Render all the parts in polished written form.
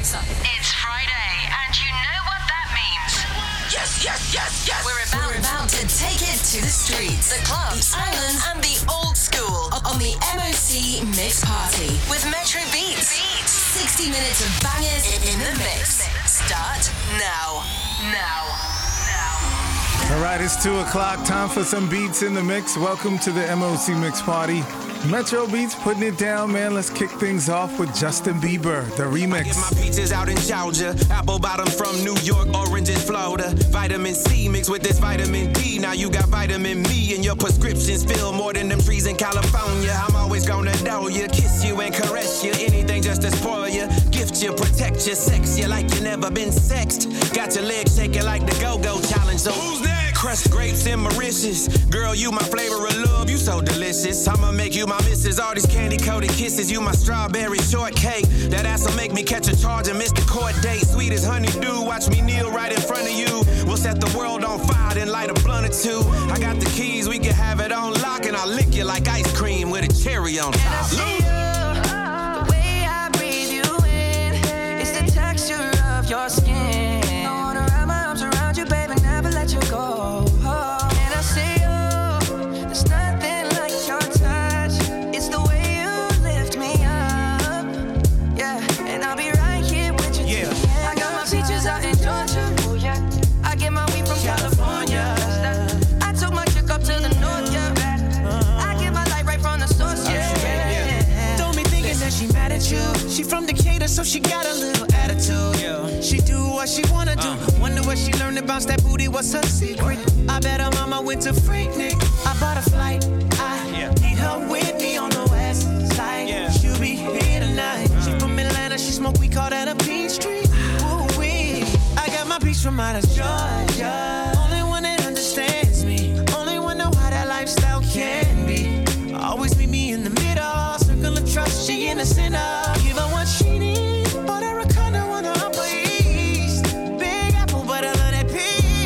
It's Friday, and you know what that means. Yes, yes, yes, yes. We're about to take it to the streets, the clubs, the islands, and the old school on the MOC Mix Party with Metro Beats. 60 minutes of bangers in the mix. Start now. All right, it's 2 o'clock. Time for some beats in the mix. Welcome to the MOC Mix Party. Metro Beats putting it down, man. Let's kick things off with Justin Bieber, the remix. I get my peaches out in Georgia, apple bottom from New York, oranges Florida. Vitamin C mixed with this vitamin D. Now you got vitamin me, and your prescriptions fill more than them trees in California. I'm always gonna adore you, kiss you and caress you. Anything just to spoil you, gift you, protect you, sex you like you never been sexed. Got your legs shaking like the Go-Go Challenge. So who's next? Crushed grapes and Mauritius. Girl, you my flavor of love, you so delicious. I'ma make you my missus, all these candy-coated kisses. You my strawberry shortcake. That ass'll make me catch a charge and miss the court date. Sweet as honeydew, watch me kneel right in front of you. We'll set the world on fire, then light a blunt or two. I got the keys, we can have it on lock, and I'll lick you like ice cream with a cherry on top. And I see you, the way I breathe you in, it's the texture of your skin. I wanna wrap my arms around you, baby, never let you go. And I see you, there's nothing like your touch. It's the way you lift me up, yeah. And I'll be right here with you. Yeah. I got my peaches out in Georgia. Oh yeah. I get my weed from California. I took my chick up to the north, yeah. I get my light right from the source, yeah. Don't be thinking that she mad at you. She from Decatur, so she got a little attitude. Yeah. She do what she wanna do. Wonder what she learned to bounce that booty. What's her secret? I bet her mama went to Freaknik. I bought a flight. I need her with me on the west side. She'll be here tonight. She from Atlanta. She smoke. We call that a Peachtree. Ooh wee. I got my peach from out of Georgia. Only one that understands me. Only one know how that lifestyle can be. Always meet me in the middle. Circle of trust. She in the center. Give her what she needs. Bought her a condo on the Upper East. Big apple, but I love that peach.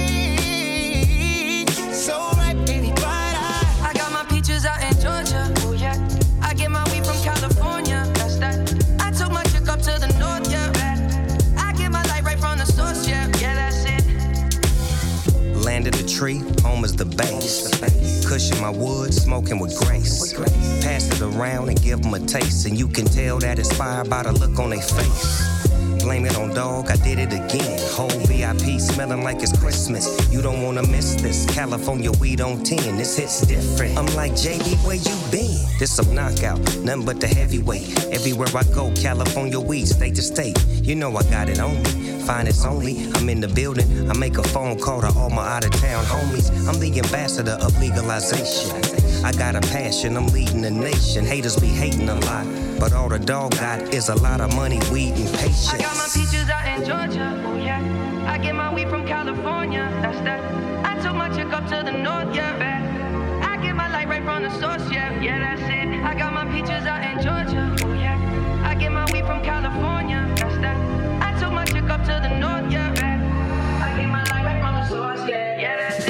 So ripe, baby, bright eye. I got my peaches out in Georgia. Oh yeah. I get my weed from California. That's that. I took my chick up to the north, yeah. I get my light right from the source, yeah. Yeah, that's it. Land of the tree, home is the base. Cushion my wood, smoking with grace. Pass it around and give them a taste, and you can tell that it's inspired by the look on their face. Blame it on dog, I did it again. Whole VIP smelling like it's Christmas. You don't wanna miss this. California weed on 10, this hits different. I'm like, JD, where you been? This some knockout, nothing but the heavyweight. Everywhere I go, California weed, state to state. You know I got it on me. Finest only, I'm in the building. I make a phone call to all my out-of-town homies. I'm the ambassador of legalization. I got a passion, I'm leading the nation. Haters be hating a lot, but all the dog got is a lot of money, weed, and patience. I got my peaches out in Georgia. Oh yeah. I get my weed from California. That's that. I took my chick up to the north, yeah. I get my light right from the source, yeah. Yeah, that's it. I got my peaches out in Georgia. Oh yeah. I get my weed from California. That's that. I took my chick up to the north, yeah. I get my light right from the source, yeah. Yeah, that's it.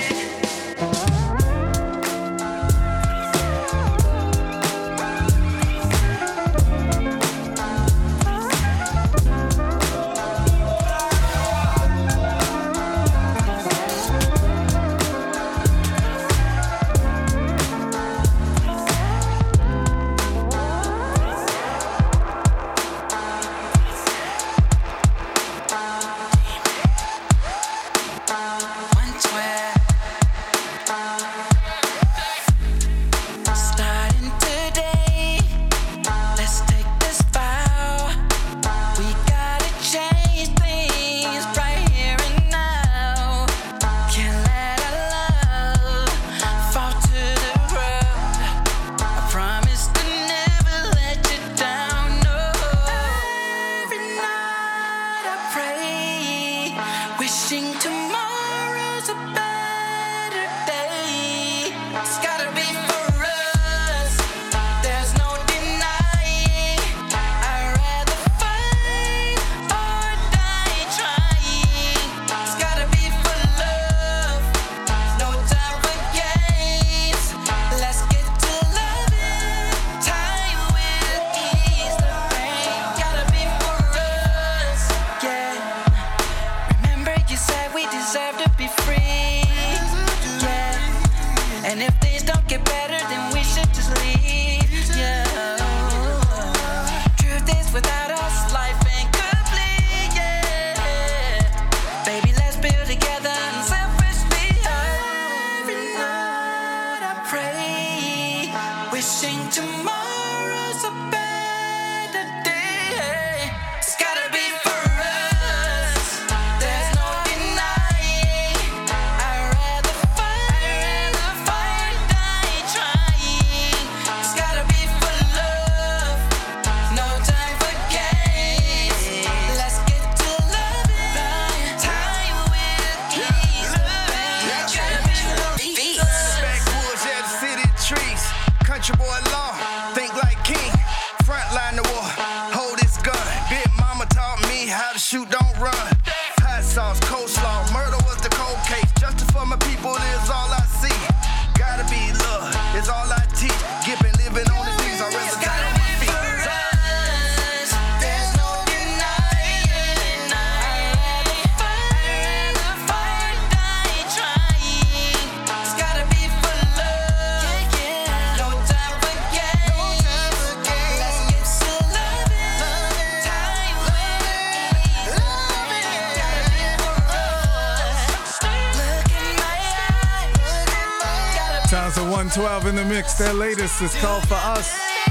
shoot, don't run. Hot sauce, coleslaw, murder was the cold case. Justice for my people is all I see. Gotta be love, is all I teach. Giving, living on the things I rather die on my feet. There's no denying. I'd rather fight, die trying. It's gotta be for love. No time for games. Let's get some loving. Time loving. Gotta be for us. Look in my eyes. Sounds of 112 in the mix. Their latest is called For Us.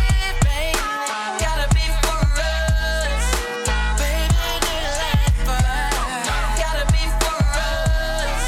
Gotta be for us. Baby, gotta be for us.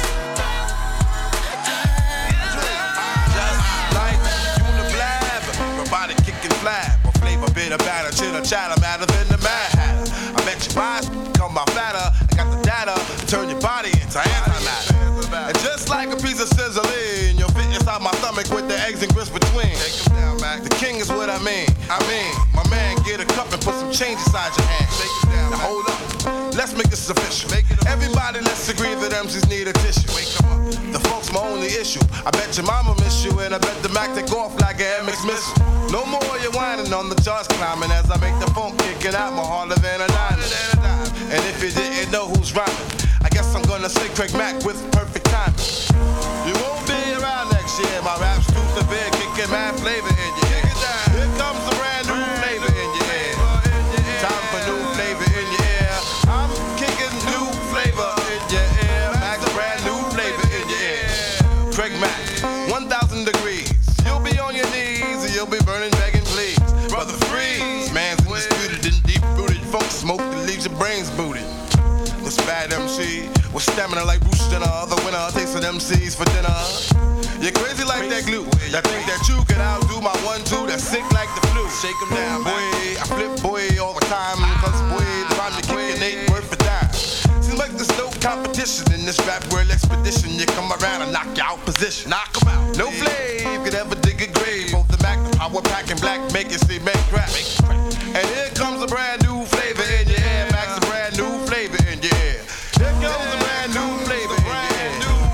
Just like Uniblab, robotic kicking flab, or flavor bitter batter, chitter chatter, madder than the Mad Hatter. I bet your eyes come my fatter. I got the data to turn your body into antimatter. And just like a piece of sizzling, you'll fit inside my stomach with the eggs and grits between. Take 'em down, Mac. The king is what I mean, my man, get a cup and put some change inside your hand. Take 'em down, now hold up, let's make this official. Everybody, let's agree that MCs need a tissue. Wake 'em up. The folks my only issue. I bet your mama miss you, and I bet the Mac take off like an MX missile. No more you whining on the charts climbing as I make the phone kicking out more harder than a dime. And if you didn't know who's rhyming, I guess I'm gonna say Craig Mack with perfect timing. You won't be around next year. My rap's too severe, kicking mad flavor in your ear. Here comes a brand new flavor in your ear. Time for new flavor in your ear. I'm kicking new flavor in your ear. Max, brand new flavor in your ear. Craig Mack, 1,000 degrees. You'll be on your knees and you'll be burning, begging, please. Brother Freeze, man's undisputed and deep-rooted. Folks smoke that leaves your brains booted. This bad MC with stamina like Bruce Jenner. The winner takes some MCs for dinner. You're crazy like that glue. I think that you could outdo my 1-2 that's sick like the flu. Shake 'em down, boy. I flip, boy, all the time. Cause, boy, the time to kick an 8 worth for dime. Seems like there's no competition in this rap world expedition. You come around and knock you out position. Knock 'em out. No flame could ever dig a grave. Both the Mac, the power pack, and black make it see make crack. And here comes a brand new flavor in your ear. Max, a brand new flavor in your ear. Here comes a brand new flavor in your ear.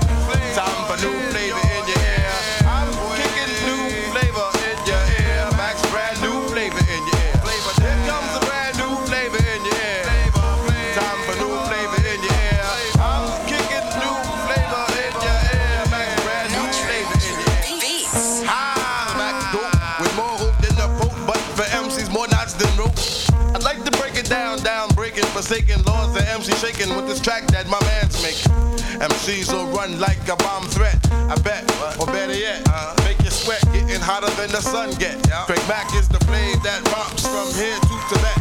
Time for new flavor in your ear. I'm kicking new flavor in your ear. Max, brand new flavor in your ear. Here comes a brand new flavor in your ear. Time for new flavor in your ear. I'm kicking new flavor in your ear. Max, brand new flavor in your ear. Hi, Max dope with more hope than the Pope, but for MCs more knots than rope. I'd like to break it down, breaking, forsaken laws. The MC shaking with this track that my man's making. MCs will run like a bomb threat, I bet, or better yet, make you sweat, getting hotter than the sun get. Craig Mack is the flame that romps from here to Tibet.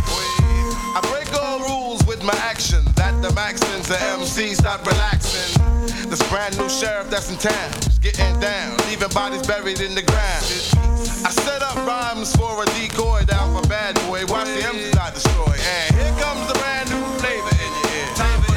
I break all rules with my action, that the Maxins the MC stop relaxing. This brand new sheriff that's in town is getting down, leaving bodies buried in the ground. I set up rhymes for a decoy down for bad boy, watch the MCs I destroy. And here comes the brand new flavor in your ear. Time for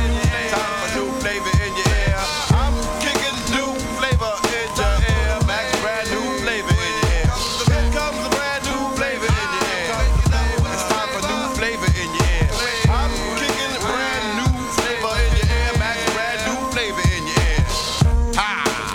new flavor in your ear. I'm kicking new flavor in your ear. Max, brand new flavor in your ear. Here comes the brand new flavor in your ear. It's time for new flavor in your ear. I'm kicking brand new flavor in your ear. Max, brand new flavor in your ear. Ha!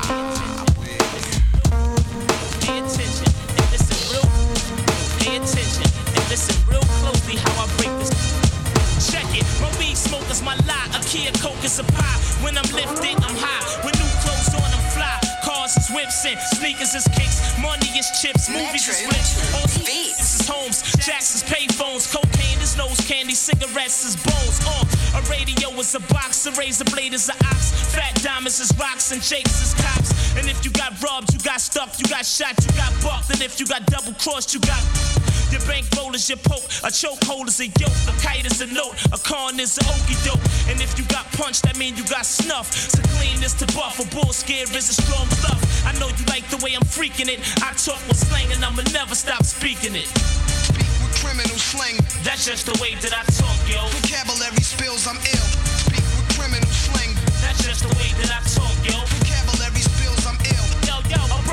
Pay attention and listen real. Pay attention and listen real closely how I break this. Check it, my weed smoke is my lie. A Kia Coke is a pie. When I'm lifted, I'm high. With new clothes on, I'm fly. Cars is whips and sneakers is kicks. Money is chips, movies is rich. All this is homes, jacks is payphones. Cocaine is nose candy, cigarettes is bones. A radio is a box, a razor blade is an ox. Fat diamonds is rocks and jakes is cops. And if you got robbed, you got stuck, you got shot, you got bucked. And if you got double crossed, you got your bankroll is your poke, a chokehold is a yoke, a kite is a note, a con is an okie doke. And if you got punched, that mean you got snuff. To clean this to buff, a bull scare is a strong stuff. I know you like the way I'm freaking it. I talk with slang and I'ma never stop speaking it. Speak with criminal slang. That's just the way that I talk, yo. Vocabulary spills, I'm ill. Speak with criminal slang. That's just the way that I talk, yo. Vocabulary spills, I'm ill. Yo, a burglary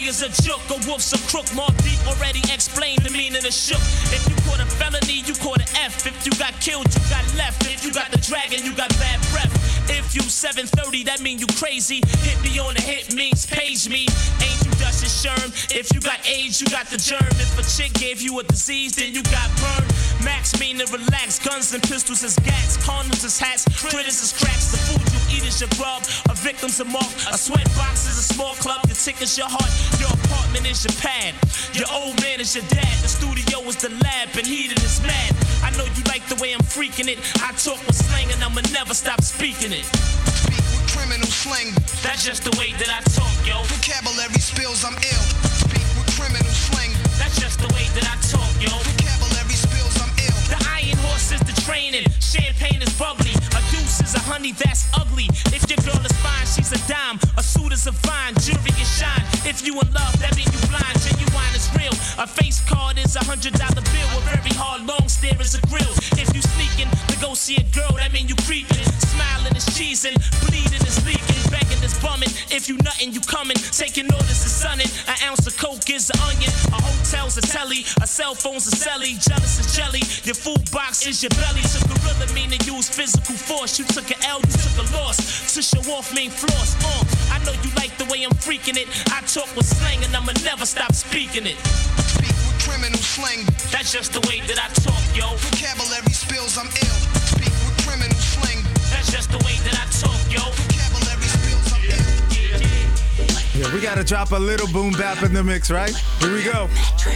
is a joke, a wolf's a crook. More deep already explained the meaning of shook. If you caught a felony, you caught an F. If you got killed, you got left. If you got the dragon, you got bad breath. If you 730, that mean you crazy. Hit me on the hit means page me. Ain't you Dutch and Sherm? If you got AIDS, you got the germ. If a chick gave you a disease, then you got burned. Max meaning relax. Guns and pistols is gats. Condoms is hats. Critters is cracks. The food you eat is your grub. A victim's a mark. A sweat box is a small club. Your ticket's your heart. Your apartment is your pad. Your old man is your dad. The studio is the lab. And heated is mad. I know you like the way I'm freaking it. I talk with slang and I'ma never stop speaking it. Speak with criminal slang. That's just the way that I talk, yo. Vocabulary spills, I'm ill. Speak with criminal slang. That's just the way that I talk, yo. Vocabulary spills, I'm ill. The iron horse is the training. Champagne is bubbly. A deuce is a honey that's ugly. If your girl is fine, she's a dime. A suit is a fine. Jewelry is shine. If you in love, that mean you blind. Genuine is real. A face card is $100 bill. A very hard long stare is a grill. If you sneaking to go see a girl, that mean you creeping. Smiling is cheesing. Bleeding is leaking. Begging is bumming. If you nuttin', you coming. Taking orders is sunning. An ounce of coke is an onion. A hotel's a telly. A cell phone's a celly. Jealous is jelly. Your food box is your belly. To gorilla mean to use physical force. You took an L, you took a loss. To show off mean floss. I know you like the way I'm freaking it. I talk with slang and I'ma never stop speaking it. Speak with criminal slang. That's just the way that I talk, yo. Vocabulary spills, I'm ill. Speak with criminal slang. That's just the way that I talk, yo. Vocabulary spills, I'm ill. Yeah, we gotta drop a little boom bap in the mix, right? Here we go.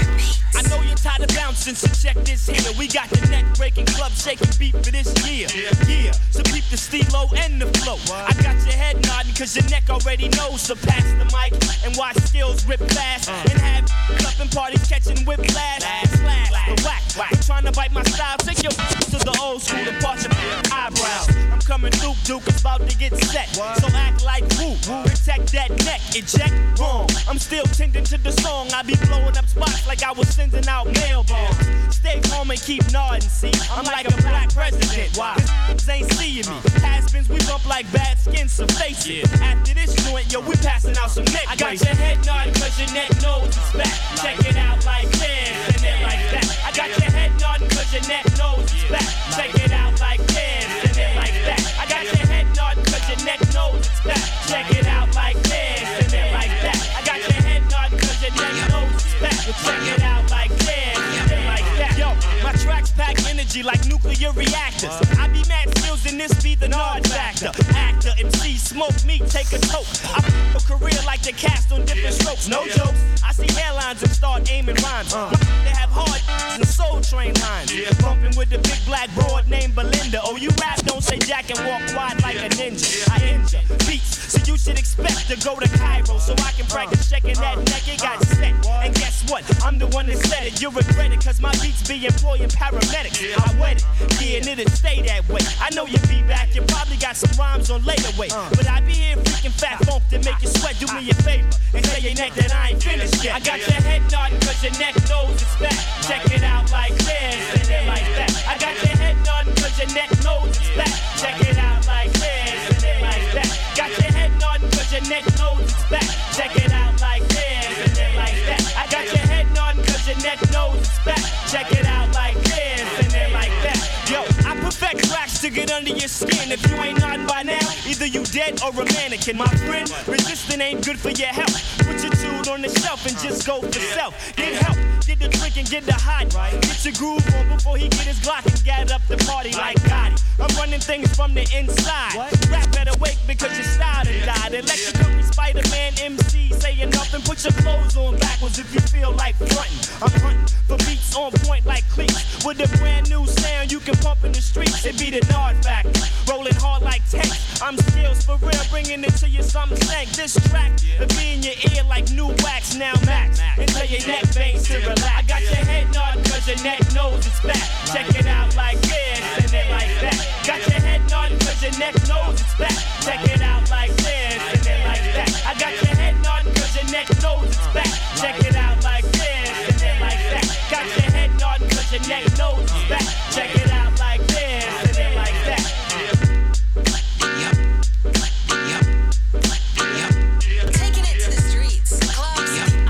I know you're tired of bouncing, so check this here. We got the neck-breaking, club-shaking beat for this year. Yeah, so keep the stilo and the flow. I got your head nodding, cause your neck already knows. So pass the mic and watch skills rip fast. And have clubbing parties catching whiplash. Slash, the whack. I'm trying to bite my style. Take your to the old school and part your eyebrows. I'm coming through, Duke is about to get set. So act like woo, protect that neck. Eject wrong. I'm still tending to the song. I be blowing up spots like I was sending out mail bombs. Stay calm and keep nodding, see? I'm like a black president. Why? Cause ain't seeing me. Has-beens, we bump like bad skin, so face it. After this joint, yo, we passing out some neck. I got your head nodding cause your neck knows it's back. Check it out like this and then like that. I got your head nodding cause your neck knows it's back. Check it out like this and then like that. I got your head nodding cause your neck knows it's back. Check it out like this and then like that. I got your head nodding cause your neck knows it's back. Check it out like this and then like that. Yo, my tracks pack energy like nuclear reactors. I be mad skills and this be the nod factor. Actor, MC, smoke me, take a toke. I a career like the cast on different strokes. No jokes. I see hairlines and start aiming rhymes. They have hard and soul train lines. Bumping with the big black broad named Belinda. Oh, you rap, don't say jack and walk wide like a ninja. I injure beats, so you should expect to go to Cairo so I can practice checking that neck. It got set. And guess what? I'm the one that said it. You regret it, cause my beats be employing paramedics. I wet it, yeah, and it'll stay that way. I know you be back, you probably got some rhymes on later way. But I be here freaking fat funk to make you sweat. Do me a favor and tell your neck that I ain't finished yet. I got your head nodding cause your neck knows it's back. Check it out like this and then like that. I got your head nodding cause your neck knows it's back. Check it out like this and then like that. Got your head nodding cause your neck knows it's back. Check it out like this and then like that. I got your head nodding cause your neck knows it's back. Check it out like this and then like that. Yo, I perfect tracks to get under your skin. If you ain't nodding by now, either you dead or a mannequin. My friend, resisting ain't good for your health. Put your tool on the shelf and just go for self. Get help, get the drink and get the hot. Get your groove on before he get his Glock and gather up the party like Gotti. I'm running things from the inside. Rap better wake because your style done died. Electric company, Spider-Man, MC, saying nothing. Put your clothes on backwards if you feel like frontin'. I'm hunting for beats on point like cleats. With a brand new sound you can pump in the streets. It be the Nard Factor, rolling hard like tanks. I'm skills for real, bringing it to you some stank. This track will be in your ear like new wax, now max. Until your neck veins to relax. I got your head nodding cause your neck knows it's back. Check it out like this and then like that. Got your head nodding cause your neck knows it's back. Check it out like this and then like that. I got your head nodding cause your neck knows it's back. Check it out like this and then like that. Got your head nodding cause your neck knows it's back. Check it out like this and then like that. Taking it to the streets, clubs,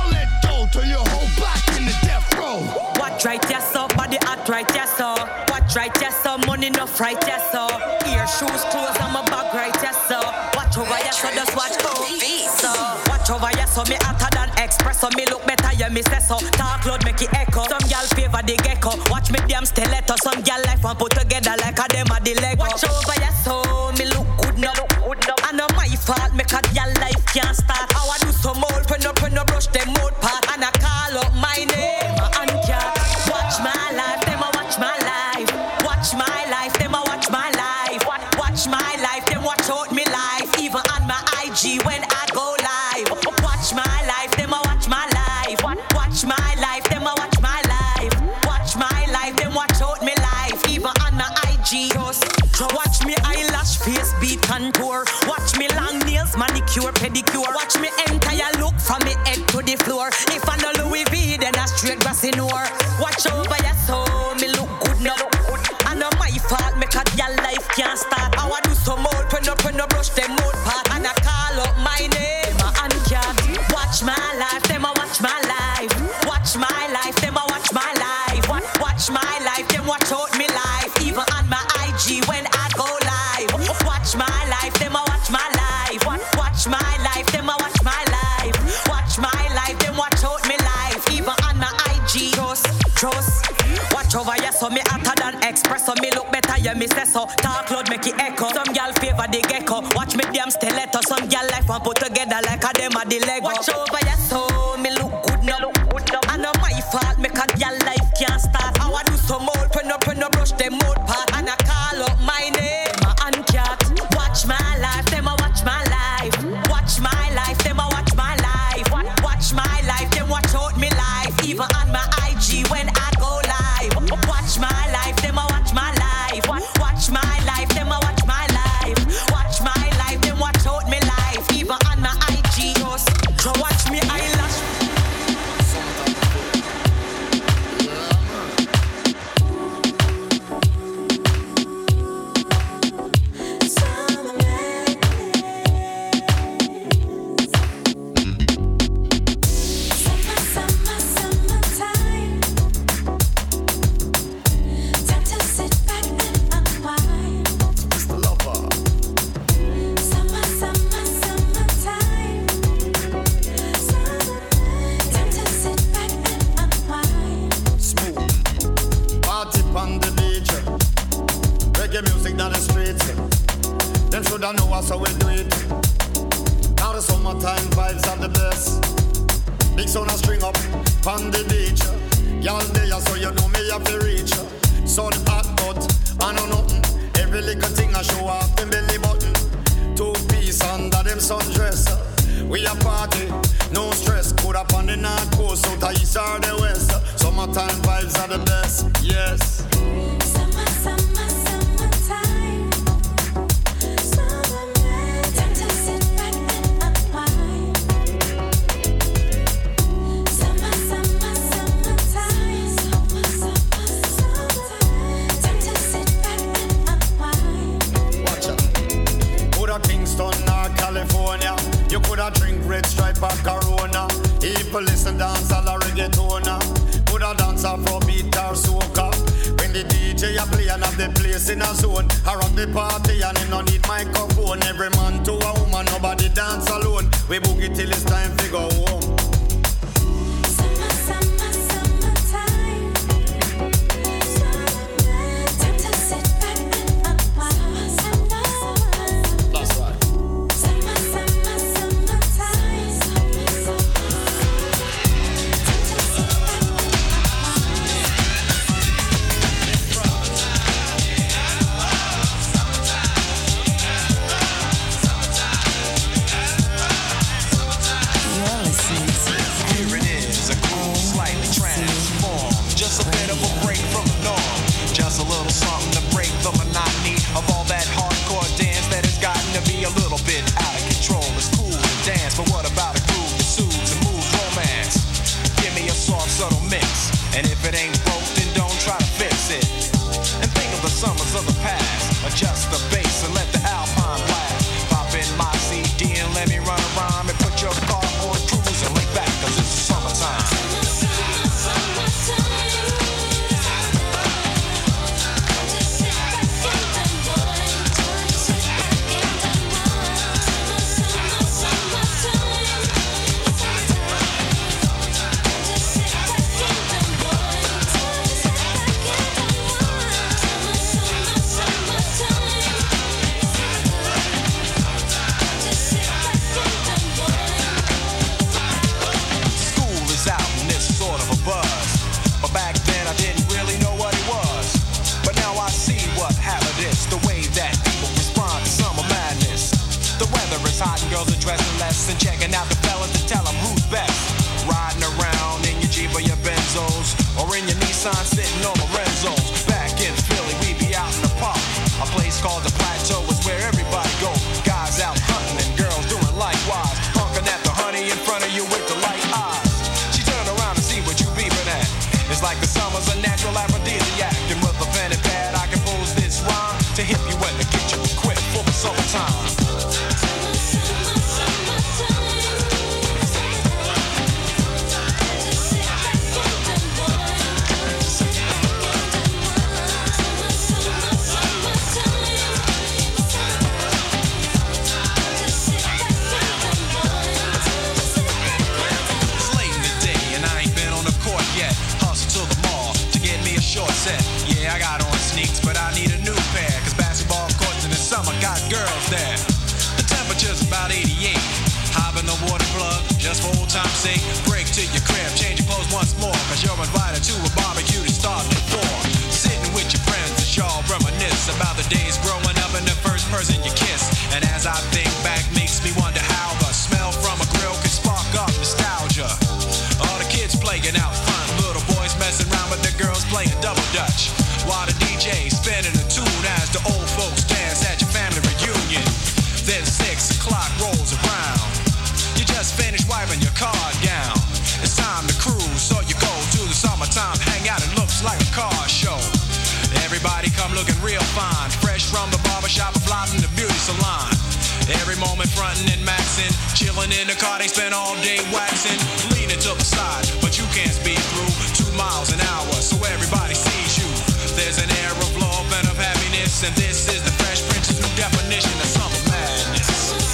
right, yes, so. Body hot right, yes, so. Watch right, yes, so. Money enough right, yes, so. Ear, shoes, clothes, and my bag right, yes, so. Watch over, yes, so. Just watch so. Watch over, yes, so. Me hotter than express, so. Me look better, yeah, me say so. Talk loud, make it echo. Some gal favor the gecko. Watch me damn stiletto. Some gal life one put together like a them at the Lego. Watch over, yes, so. Me look good now. I know my fault, make a gal life can't start. How I do some old, when no brush them old part. And I call up my name, and cat. Watch my life, them a watch my life. Watch my life, them a watch my life. Watch my life, them watch out me life. Even on my IG when I go live. Watch my life, them a watch my life. Watch my life, them a watch my life. Watch my life, them watch out me life. Even on my IG. Watch me eyelash, face beat contour. Watch me long nails, manicure, pedicure. Watch me entire look from me head to the floor. If I know Louis V, then I straight grass in war. Watch over your soul, me look good now. I know my fault, make a your life can't start. I want do some more, when no brush them old part. And I call up my name, and cat. Watch my life, them a watch my life. Watch my life, them a watch my life. Watch my life, them watch out me life. Even on my IG when I go live. Watch my life, them a watch my life. Watch my life, them a watch my life. Watch my life, them watch out me life. Even on my IG. Trust. Watch over, yes, so me hotter than express. So me look better, yeah, me say so. Talk loud, make it echo. Some gal favor the gecko. Watch me damn stiletto. Some gal life one put together like a them at the Lego. Watch over, yes, so me look good now. I know my fault, make a gal life can't start. How I do some old, when no brush them old part. And I call up my name, and cat. Watch my life, them a watch my life. Watch my life, them a watch my life. Watch my life, them watch out me life. Even on my IG when I go live. Watch my life, them a watch my life. Watch my life, them a watch my life. Watch my life, them watch out me life. Even on my IG, just watch me eyelash. I know us, so we do it. Now the summertime vibes are the best. Big sun and string up on the beach. Y'all there, so you know me have to reach. Sun hot, but I know nothing. Every little thing I show off them belly button. 2 piece under them sundress. We a party, no stress. Put up on the north coast, south, east or the west. Summertime vibes are the best, yes. Summertime. California, you coulda drink red stripe or Corona. People listen dance all a reggaetona. Coulda dance Afrobeat or soca. When the DJ a play and have the place in a zone, I rock the party and him no need microphone. Every man to a woman, nobody dance alone. We boogie till it's time to go home. Summertime. sign sitting on Lorenzo's. Back in Philly, we be out in the park. A place called the Plateau is where everybody go. Guys out hunting and girls doing likewise. Honking at the honey in front of you with the light eyes. She turned around to see what you beeping at. It's like the summer's a natural aphrodisiac. And with a pen and pad, I compose this rhyme to hit you when the kitchen quit for the summertime. Yeah, I got on sneaks, but I need a new pair. Cause basketball courts in the summer got girls there. The temperature's about 88. Hop in the water plug, just for old time's sake. Break to your crib, change your clothes once more. Cause you're invited to a barbecue to start at 4. Sitting with your friends as y'all reminisce about the days growing up and the first person you kiss. And as I think back, makes me wonder how the smell from a grill can spark up nostalgia. All the kids playing out front, little boys messing around with their girls playing double dutch. While the DJ spinning a tune as the old folks dance at your family reunion. Then 6 o'clock rolls around. You just finished wiping your card gown. It's time to cruise, so you go to the summertime hangout. It looks like a car show. Everybody come looking real fine, fresh from the barbershop or fly from the beauty salon. Every moment frontin' and maxin', chillin' in the car, they spend all day waxing. Leaning to the side, but you can't speed through 2 miles an hour, so everybody sees you. There's an air of love and of happiness, and this is the Fresh Prince's new definition of summer madness.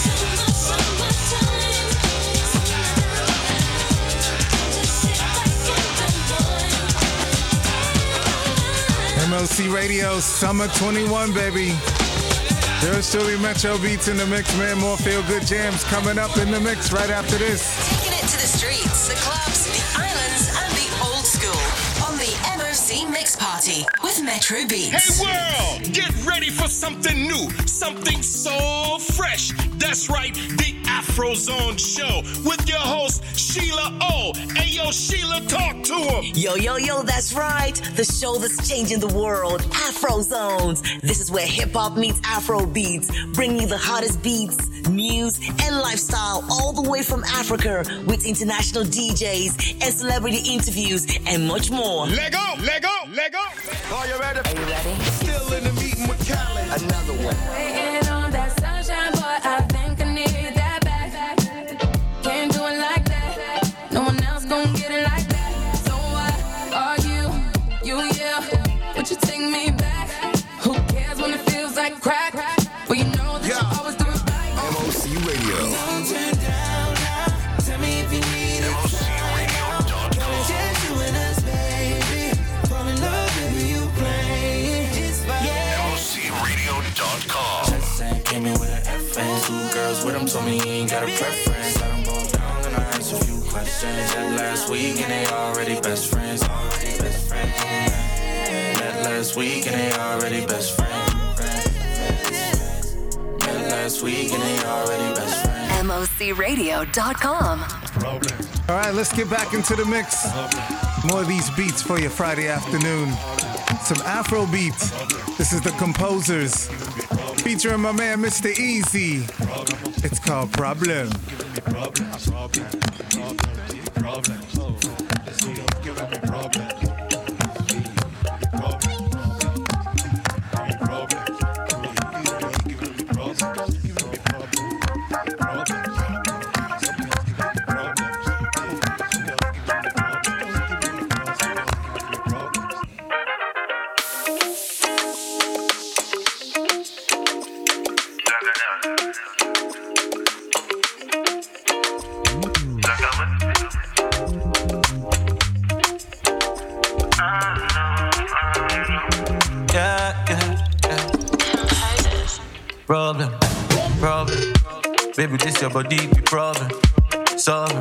MOC Radio, Summer 21, baby. There's truly Metro Beats in the mix, man. More feel-good jams coming up in the mix right after this. Taking it to the streets, the clubs, the islands, and the old school on the MOC Mix Party with Metro Beats. Hey world, get ready for something new, something so fresh. That's right, the Afro Zone Show with your host, Sheila O. Hey yo, Sheila, talk to him. Yo, that's right. The show that's changing the world, Afro Zones. This is where hip-hop meets Afro beats, bringing you the hottest beats, news, and lifestyle all the way from Africa with international DJs and celebrity interviews and much more. Lego. Are you ready? Are you ready? Still in the meeting with Khaled. Another one. Waiting on that sunshine, boy, I think I need that back. Can't do it like that. No one else gon' get it like that. So what are you, yeah. Would you take me back? Who cares when it feels like crack? Well, you know that you always do it right. MOC Radio. Don't turn down now. Tell me if you need it. MOCRadio.com. Just you and us, baby. Fall in love, baby, you play. It's fine. MOCRadio.com. Just came in with an FN. 2 girls with him told me he ain't got a preference. Let them both down and I asked a few questions. That last week and they already best friends. Met last week and they already best friends. Met last week and they already best friends. MOCRadio.com. All right, let's get back into the mix. More of these beats for your Friday afternoon. Some Afro beats. This is the Composers, featuring my man Mr. Easy. It's called Problem. Problem. Baby, this your body be problem. Solving.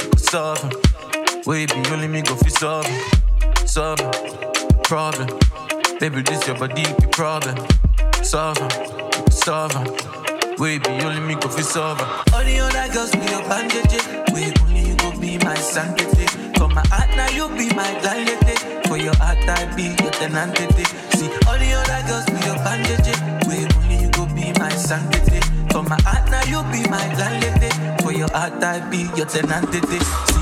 Wait, be only me go fi solving. Problem. Baby, this your body be problem. Solving. Wait, be only me go fi solving. All the other girls be your bandage. Wait, only you go be my sanctity. For my heart now you be my landlady. For your heart I be your tenantity. See all the other girls be your bandage. Where only you go be my sanctity. For my heart now you be my landlady. For your heart I be your tenantity. See.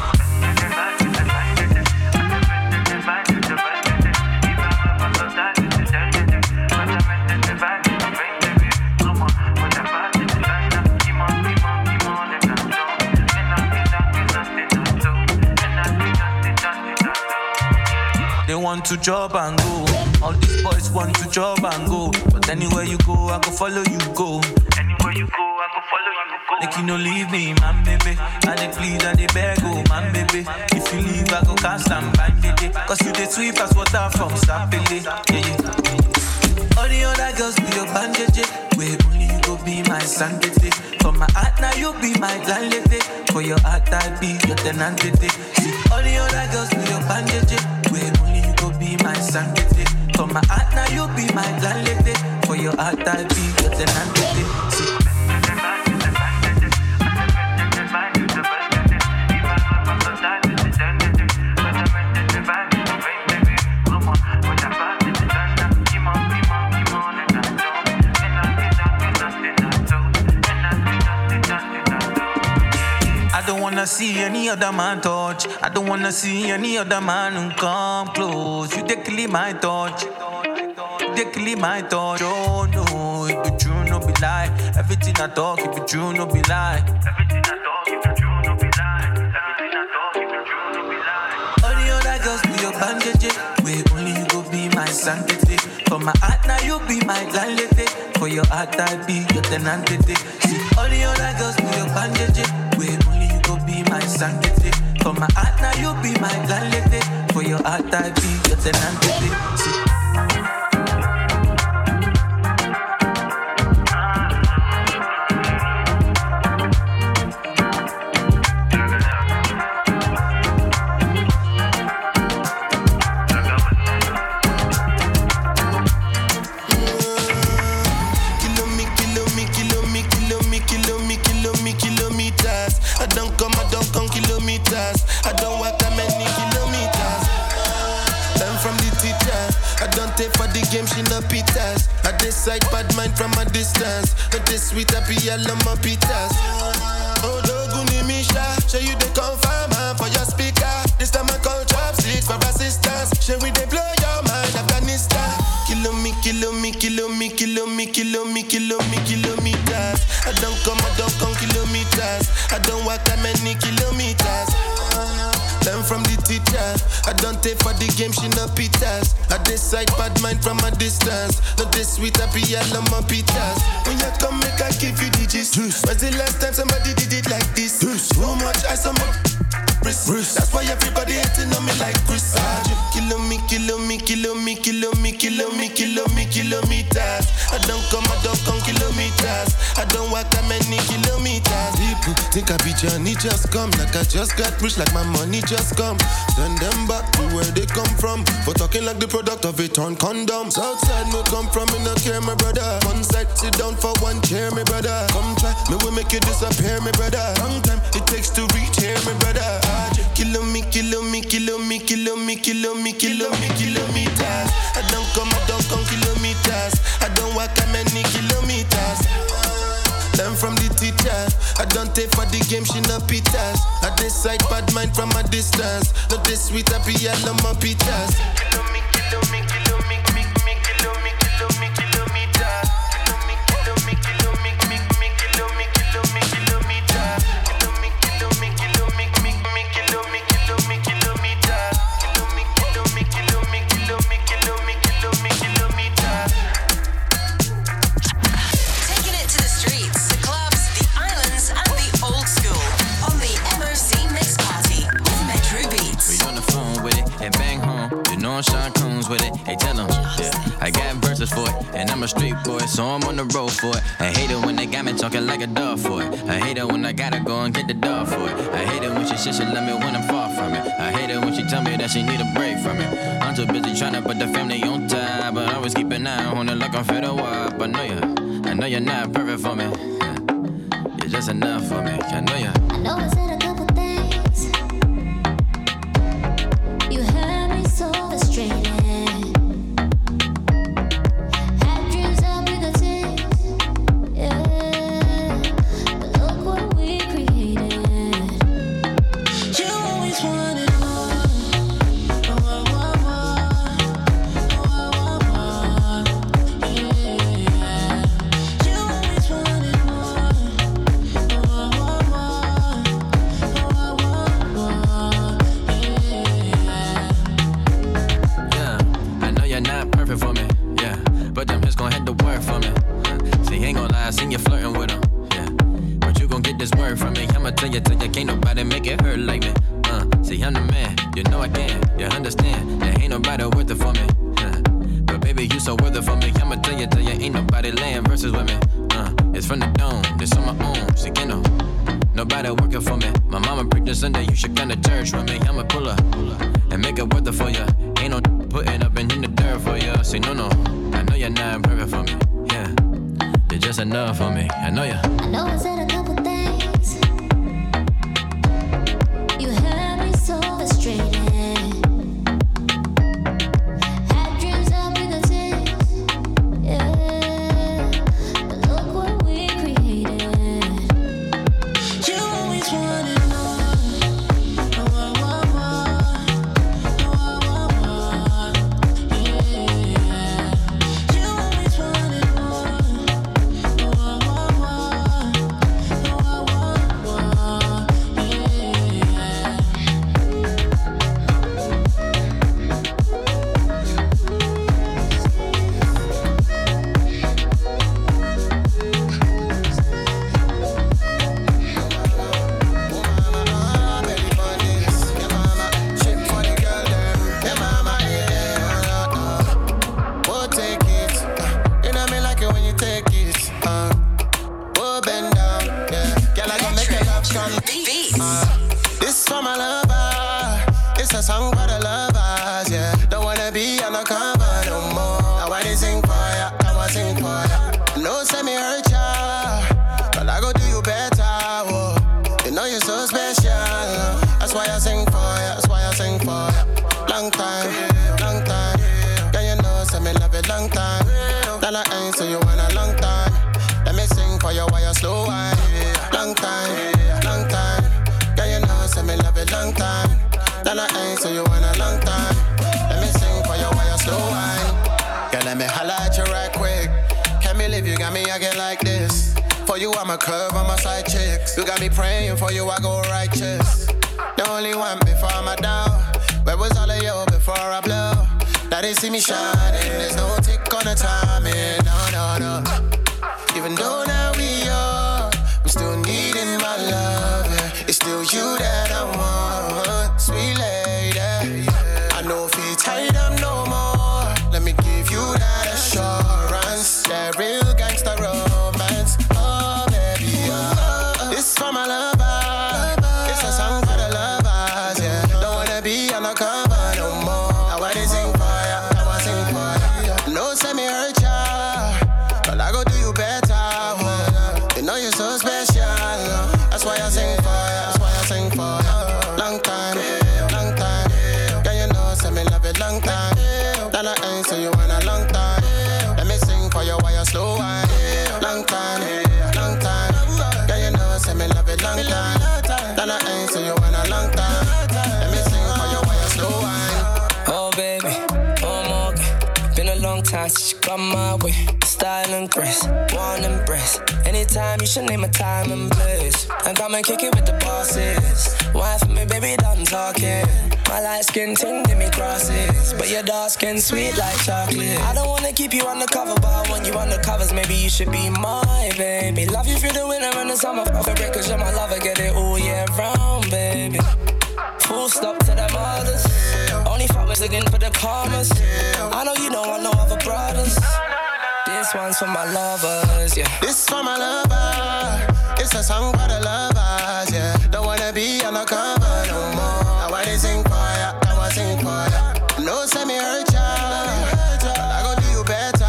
They want to job and go. All these boys want to job and go. But anywhere you go, I go follow you go. Anywhere you go, I go follow you go. Like you no leave me, man, baby. I dey plead and they beg, oh, man, baby. If you leave, I go cast and bang, baby. Cause you dey sweep as water from Sapele. Yeah. All the other girls be your bandage. Where only you go be my sanctity. For my heart now you be my landlady. For your heart I be your tenantity. See, all the other girls be your bandage. Where only you go be my sanctity. For my heart now you be my landlady. For your heart I be your tenantity. See. I don't wanna see any other man touch. I don't wanna see any other man who come close. You take my touch. Take my touch. Oh no, it be true, no be lie. Everything I talk, it be true, no be lie. Everything I talk, it be true, no be lie. Everything I talk, it be true, no be lie. All the other girls be your bandage. Where only you go be my sanctity. For my heart now you be my landlady. For your heart I be your tenantity. See, all the other girls be your bandage. Where only you go be my sanctity. For my heart now you be my landlady. For your heart I be your tenantity. See. I don't walk that many kilometers. Learn from the teacher. I don't take for the game, she no pitas. I decide bad mind from a distance. But this sweet happy yellow my pitas. Oh, Doguni Misha, show you the confirm for your speaker. This time I call chopsticks for assistance. Show we they blow your mind, Afghanistan. Kilometers. I don't come kilometers. I don't walk that many kilometers. Learn from the teacher. I don't take for the game, she no pitas. I decide bad mind from a distance. Not this sweet happy yellow my pitas. When you come make I give you digits. When's the last time somebody did it like this? Too much ice on my wrist. That's why everybody hating on me like Chris. Kilometers. I don't come kilometers. I don't walk that many kilometers. People think I be Johnny just come. Like I just got rich, like my money just come. Send them back to where they come from. For talking like the product of a torn condom. Southside me come from, me no care, my brother. One side, sit down for one chair, my brother. Come try, me will make you disappear, my brother. Long time it takes to reach here, my brother. Kilometers. I don't come kilometers. I don't walk that many kilometers. Learn from the teacher. I don't take for the game, she no pitas. I decide bad mind from a distance. Not this sweet happy yellow my pitas. Sean Combs with it, hey tell them, yeah. I got verses for it, and I'm a street boy, so I'm on the road for it. I hate it when they got me talking like a dog for it. I hate it when I gotta go and get the dog for it. I hate it when she says she love me when I'm far from it. I hate it when she tell me that she need a break from it. I'm too busy trying to put the family on top, but I always keep an eye on it like I'm fed a while. But I know you're not perfect for me. You're just enough for me. I know you. I know I said a couple things, not perfect for me, yeah. But them just gon' have to work for me. See, ain't gon' lie, I seen you flirting with them, yeah. But you gon' get this word from me. I'ma tell you, can't nobody make it hurt like me. See, I'm the man, you know I can. You understand, there ain't nobody worth it for me. But baby, you so worth it for me. I'ma tell you, ain't nobody laying verses with me. It's from the dome, this on my own. See, you know, nobody working for me. My mama preached this Sunday, you should come to church with me. I'ma pull up and make it worth it for you. Ain't no putting up in the dirt for you. See, no, I know you're not perfect for me. Yeah, you're just enough for me. I know you. I know I said a couple things. You had me so frustrated. Had dreams of bigger things. Yeah, but look what we created. You always wanted more. This for my lover. It's a song for the lovers, yeah. Don't wanna be undercover no more. I wanna sing for ya, I wanna sing for ya. No, say me hurt ya, but I go do you better, whoa. You know you're so special, that's why I sing for ya, that's why I sing for ya. Long time, long time. Girl, you know, say me love it long time. Then I ain't see you in a long time. Let me sing for you while you slow wine. Long time, long time. Girl, you know, say me love it long time. Then I ain't see you in a long time. Let me sing for you while you slow wine. Girl, let me holla at you right quick. Can't believe you got me again like this. For you, I'm a curve on my side chicks. You got me praying for you, I go righteous. The only one before I'm down. Where was all of you before I blow? Now they see me shining, there's no tick on the timing, no. Even though now we are, I'm still needing my love, yeah. It's still you that I want, sweet lady. I know if it's tight up no more, let me give you that assurance, that real gangsta romance. Oh baby, this for my lover, it's a song for the lovers, yeah. Don't wanna be undercover no more. I wanna sing for ya, I wanna sing for ya. No, say me hurt ya, but I go do you better. You know you're so special, that's why I sing for ya, that's why I sing for ya. Long time, long time. Girl, you know, say me love it long time. Then I ain't see you in a long time. Let me sing for you while you slow wine. Long time, long time. Girl, you know, say me love it long time. Then I ain't see you in a long time. Let me sing for you while you slow wine. Oh baby, oh Morgan. Been a long time since you come my way. Style and grace, one embrace. Anytime you should name a time and place. And come and kick it with the bosses. Why for me, baby, done talking. My light skin ting, give me crosses. But your dark skin sweet like chocolate. I don't wanna keep you undercover, but I want you undercovers. Maybe you should be my baby. Love you through the winter and the summer. Off a break, cause you're my lover, get it all year round, baby. Full stop to them others. Only fuck was looking for the commas. I know you don't want no other brothers. This one's for my lovers, yeah. This for my lover. It's a song for the lovers, yeah. Don't wanna be undercover no more. I wanna sing for ya, I wanna sing for ya. No, say me hurt ya, but I go do you better.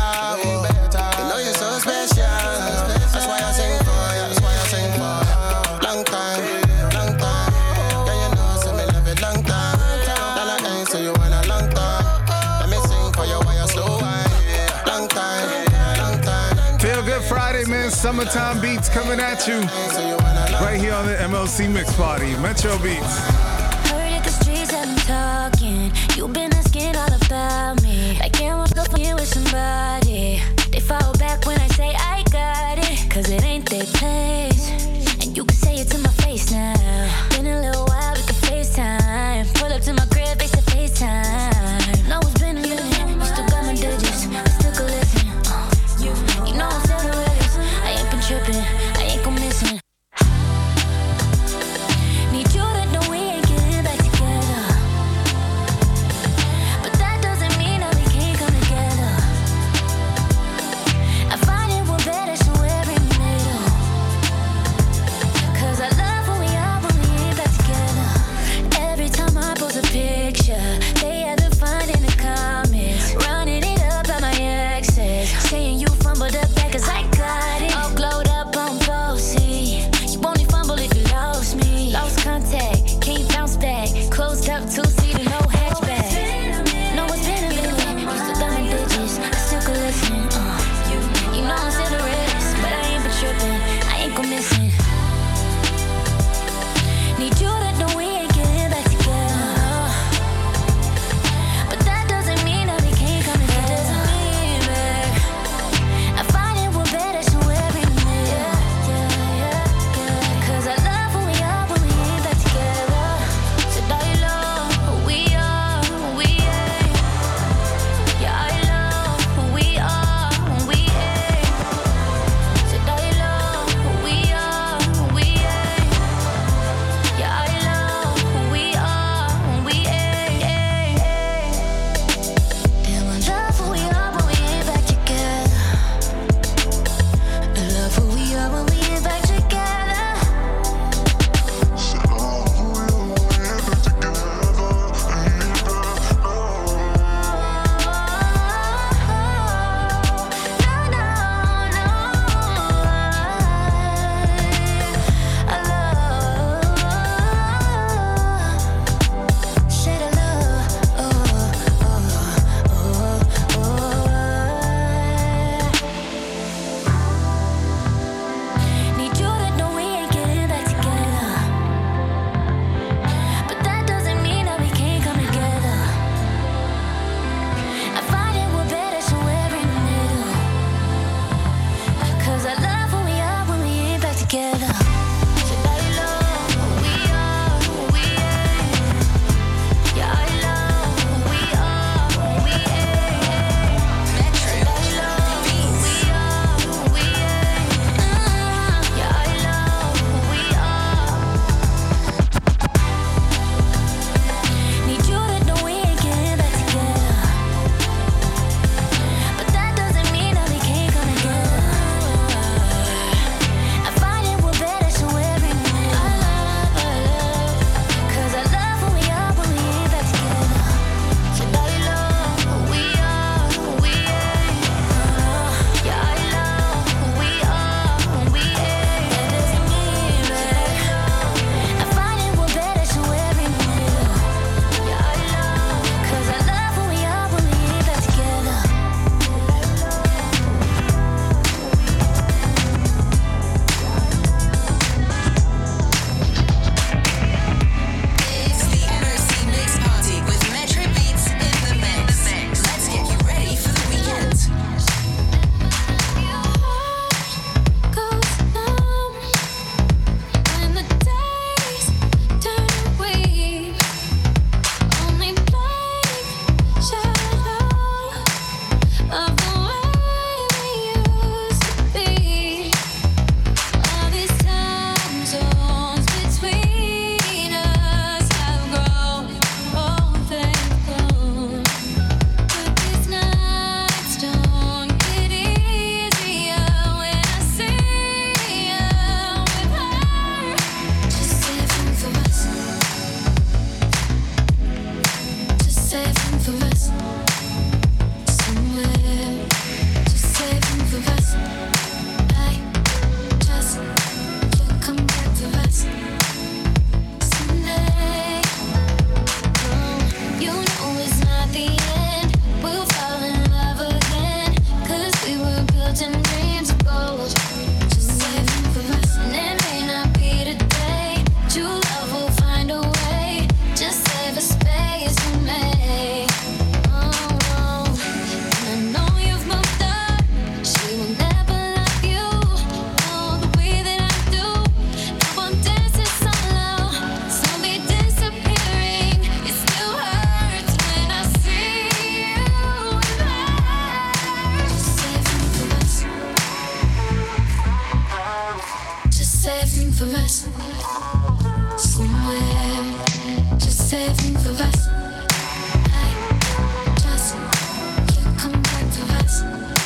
You know you're so special. That's why I sing for ya, that's why I sing for ya. Long time, long time. Girl, you know, say me love it long time. Then I ain't see you in a long time. Let me sing for you while you slow wine. Long time. Feel Good Friday, man. Summertime beats coming at you. Right here on the MLC Mix Party. Metro Beats. Heard at the streets that I'm talking. You've been asking all about me. I can't walk up here with somebody. They fall back when I say I got it. Cause it ain't their place. And you can say it to my face now. Been a little while, we can FaceTime. Pull up to my crib, face to FaceTime. No, it's been a minute. You still got my us. Somewhere, just saving for us. I just can't come back to us.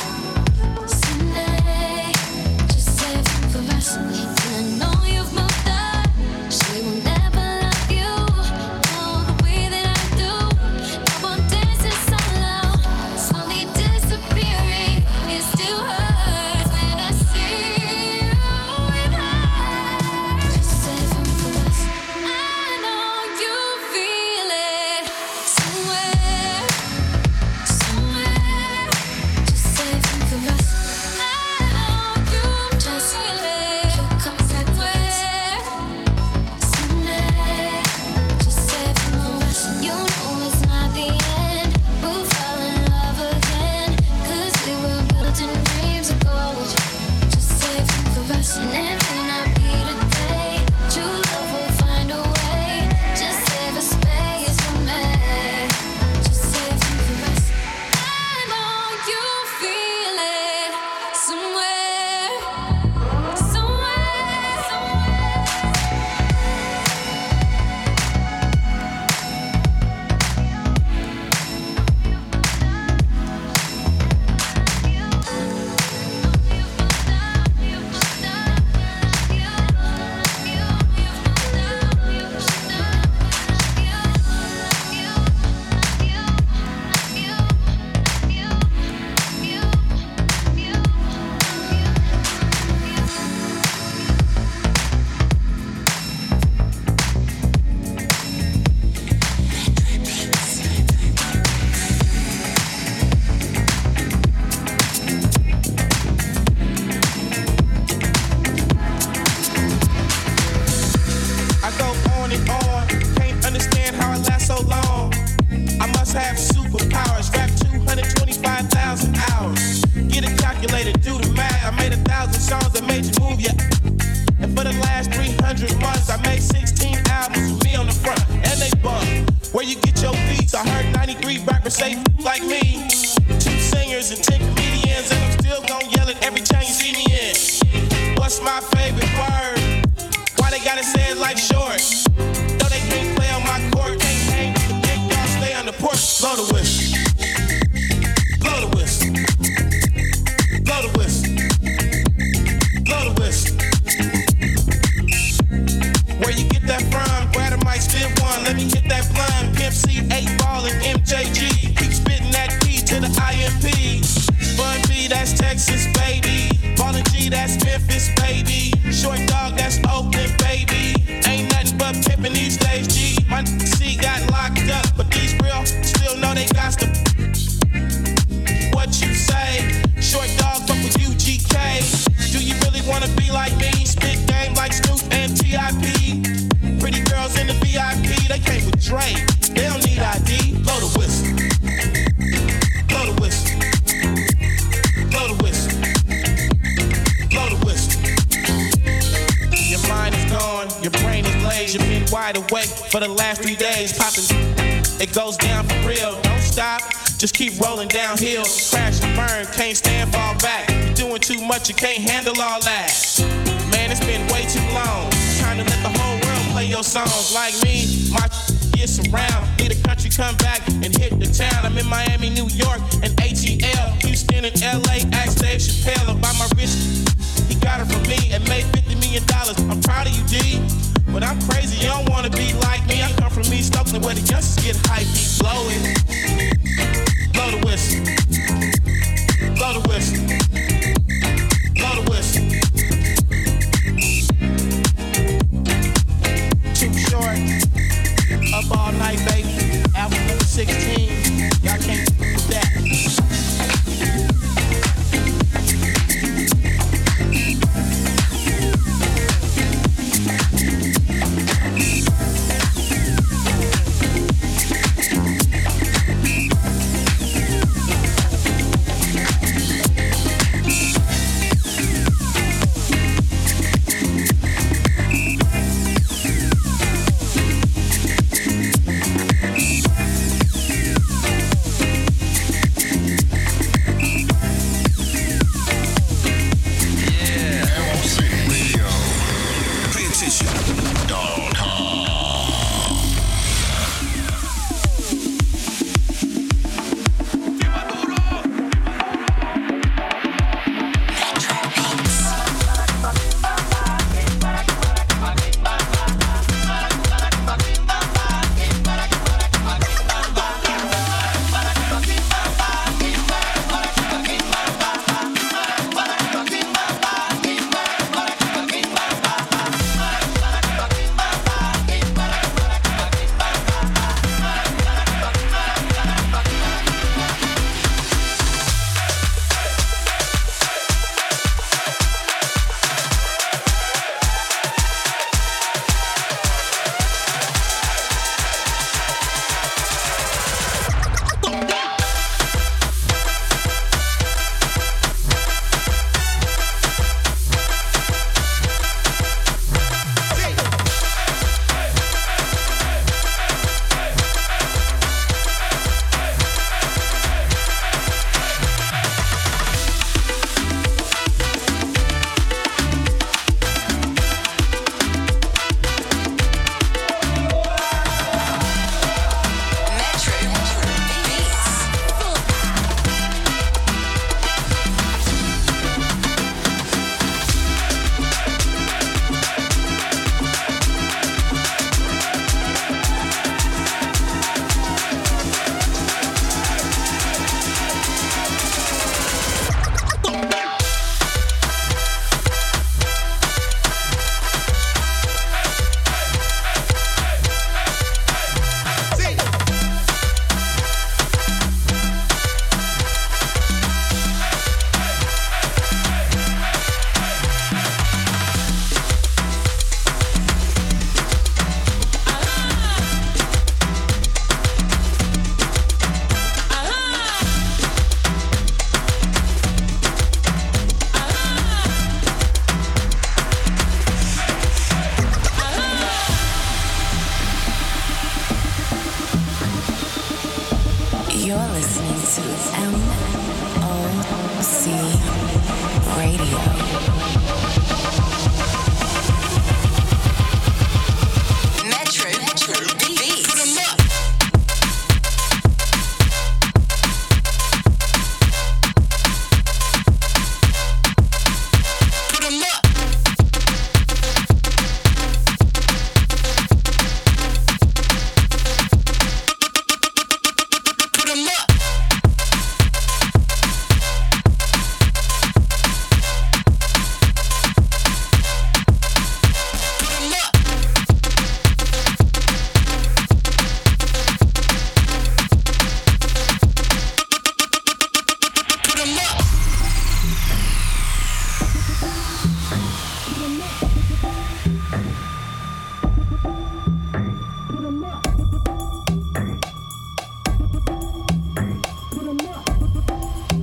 Someday, just saving for us. And I know you've moved on. She will never love you, no, the way that I do. No one dances so low, slowly disappearing. It still hurts when I see you with her. Just saving for us. I know you feel it somewhere, somewhere. Just saving for us. I know you just feel it. You come somewhere, someday. Just saving for us. You know it's not the end. We'll fall in love again, 'cause we were built in dreams of gold. Just saving for us. And it may not be today. True love will find a way. Just save a space for me. Just saving for us. I know you feel it somewhere, somewhere, somewhere. I go on and on, can't understand how it lasts so long. I must have superpowers, rap 225,000 hours. Get a calculator, do the math. I made 1,000 songs that made you move, yeah. And for the last 300 months, I made 16 albums with me on the front, and they bump. Where you get your beats? I heard 93 rappers say like me. 2 singers and 10 comedians, and I'm still gon' yell it every time you see me in. What's my favorite word? Why they gotta say it like short? No, they can't play on my court. Can't hang with the big dog, stay on the porch. Blow the whistle. Blow the whistle. Blow the whistle. Blow the whistle. Where you get that from? Grab the mic, spit one. Let me hit that blunt. Pimp C, 8 Ball, and MJG. Keep spitting that P to the IMP. Bun B, that's Texas, baby. Ballin' G, that's Memphis, baby. Short dog, that's Oakland, baby. Ain't nothing but pimpin' these days, G. My C got locked up, but these real still know they got to. What you say? Short dog, fuck with UGK. Do you really wanna be like me? Spit game like Snoop and T.I.P. Pretty girls in the VIP, they came with Dre. They don't need ID. Blow the whistle. Blow the whistle. Blow the whistle. Blow the whistle. Your mind is gone, your brain is lazy. You've been wide awake for the last 3 days. Popping, it goes down for real. Don't stop, just keep rolling downhill. Crash and burn, can't stand, fall back. You're doing too much, you can't handle all that. Man, it's been way too long. Trying to let the whole world play your songs like me. My gets around, leave the country, come back and hit the town. I'm in Miami, New York, and ATL, Houston and LA. Ask Dave Chappelle about my wrist. He got it from me and made $50 million. I'm proud of you, D. But I'm crazy, you don't wanna be like me. I come from East Oakland where the youngsters get hype. Keep blowing. Blow the whistle. Blow the whistle. Blow the whistle. Too short. Up all night, baby. Album number 16. Y'all can't do that.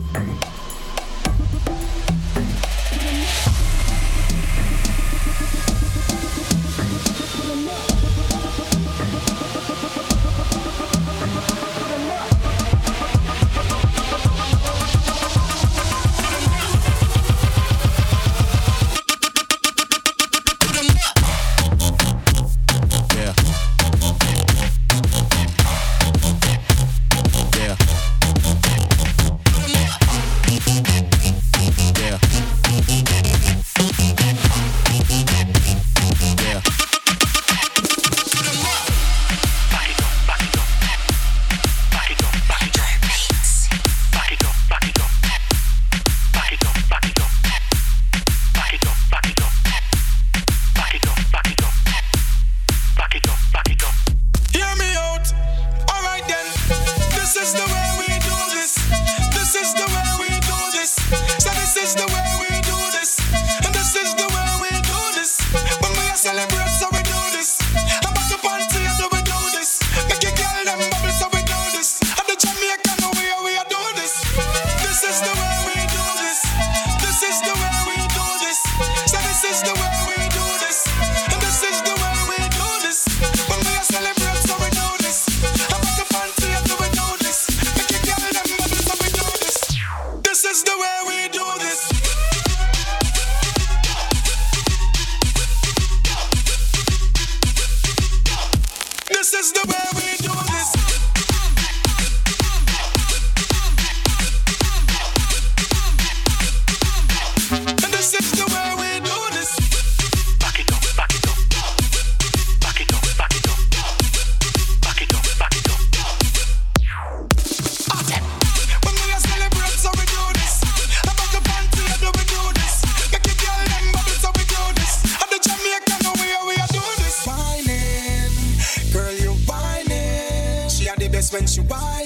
When she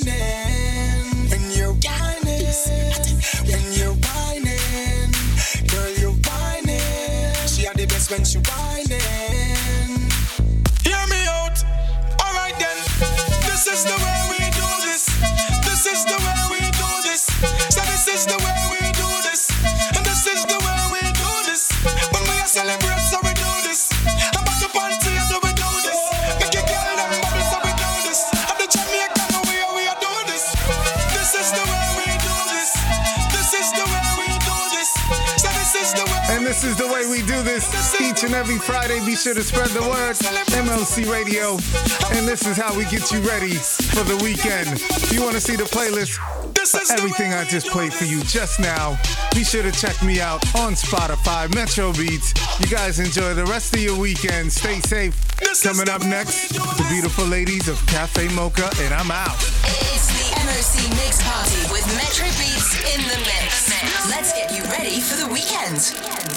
whining, when you're whining, when you're whining, girl, you're whining. She had the best when she whining. Hear me out, alright then. This is the way we do this. This is the way we do this. So this is the way we do this. And this is the way we do this. When we are celebrate, so we do this. I'm about to party, so we do this. Make it girl them bubble, so we do this. I'm the Jamaican. And this is the way we do this each and every Friday. Be sure to spread the word. MLC Radio. And this is how we get you ready for the weekend. If you want to see the playlist for everything I just played for you just now, be sure to check me out on Spotify, Metro Beats. You guys enjoy the rest of your weekend. Stay safe. Coming up next, the beautiful ladies of Cafe Mocha, and I'm out. It's the MOC Mix Party with Metro Beats in the mix. Let's get you ready for the weekend.